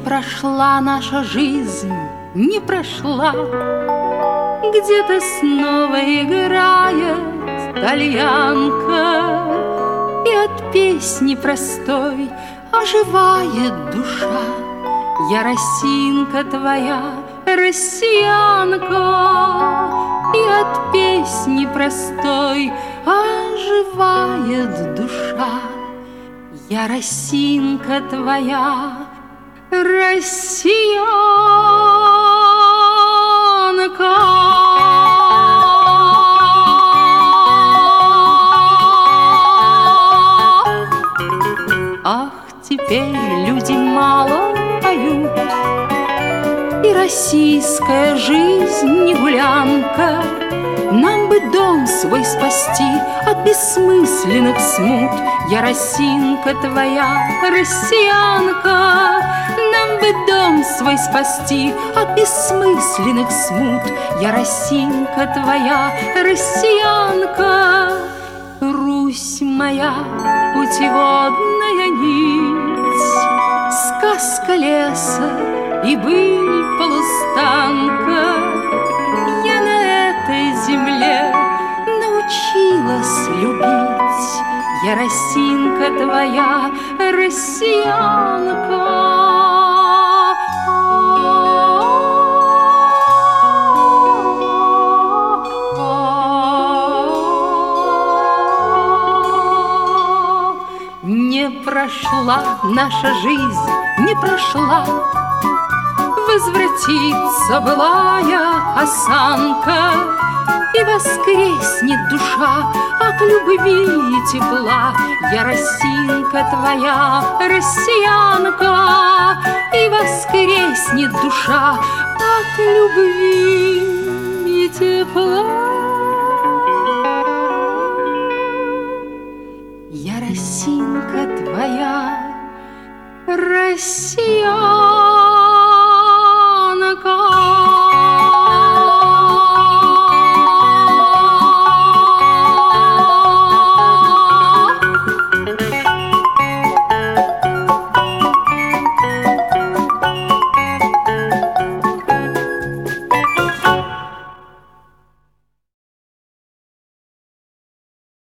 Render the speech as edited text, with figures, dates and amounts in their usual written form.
прошла наша жизнь, не прошла. Где-то снова играет тальянка, и от песни простой оживает душа. Я росинка твоя, россиянка, и от песни простой оживает душа. Я росинка твоя, россиянка. Ах, теперь люди мало поют, и российская жизнь не гулянка. Нам бы дом свой спасти от бессмысленных смут. Я росинка твоя, россиянка. Нам бы дом свой спасти от бессмысленных смут. Я росинка твоя, россиянка. Русь моя, путеводная нить, сказка леса и быль полустанка. Я на этой земле научилась любить. Я росинка твоя, россиянка. Не прошла наша жизнь, не прошла. Возвратится былая осанка, и воскреснет душа от любви и тепла. Я росинка твоя, россиянка, и воскреснет душа от любви и тепла. Я росинка твоя, россиянка.